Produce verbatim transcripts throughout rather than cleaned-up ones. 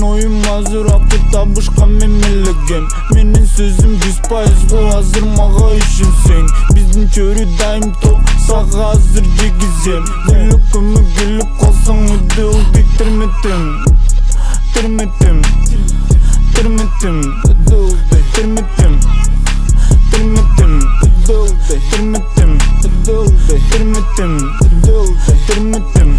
оюм азыр акча табышка мемелеген. Менин сөзүм жүз пайыз го азыр мага ишенсең. Биздин чөрү дайым ток, сага азыр жегизем. Күлүп көмүк келип калсаң өдөлдүк терметим. Терметим, терметим, терметим, терметим, терметим, терметим, терметим,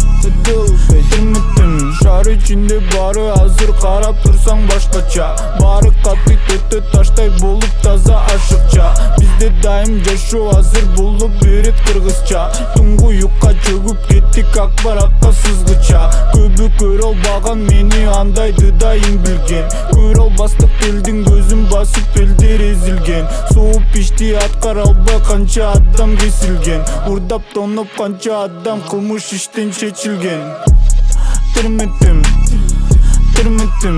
терметим. Шаар ичинде бары азыр карап турсаң башкача. Бары каты төтө таштай болуп таза ашыкча. Бизде дайым жашоо азыр болуп берет кыргызча. Туңгуюкка чөгүп кеттик ак баракка сызгыча. Көбү көрө албаган мени андайды дайым билген. Көрө албастык элдин көзүн басып элдер эзилген. Сууп ишти аткара албай канча адам кесилген. Урдап тоноп канча адам кылмыш иштен чечилген. Терметим, терметим,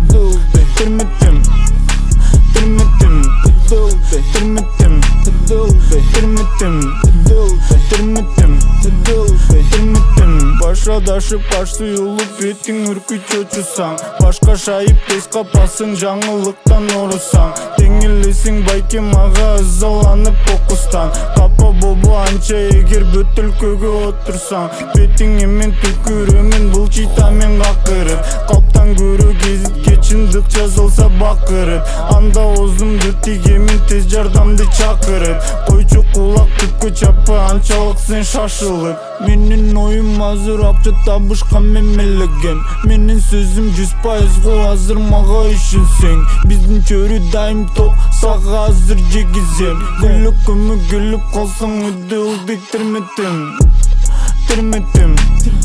терметим, терметим, терметим, терметим, терметим, терметим. Баш адашып каш суюлуп бетиң үркүт чочусаң. Башка шайып тез капасың жаңылыктан орусаң. Теңелесиң байкем ага ызаланып кокустан. Капа болбо анча эгер бөтөлкөгө отурсаң. Бетиңе мен түкүрөмүн бул читамен какырып. Калптан көрө кезитке чындык жазылса бакырып. Анда оозумду тигемин тез жардамды чакырып. Койчу кулак түпкө чаппа анчалык сен шашылып. Менин оюм азыр акча табышка мемелеген. Менин сөзүм жүз пайыз го азыр мага ишенсең. Биздин чөрү дайым ток, сага азыр жегизем. Күлүп көмүк келип калсаң өдөлдүк терметим. Терметим,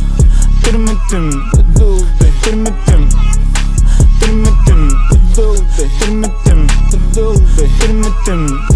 терметим, терметим, терметим, терметим, терметим.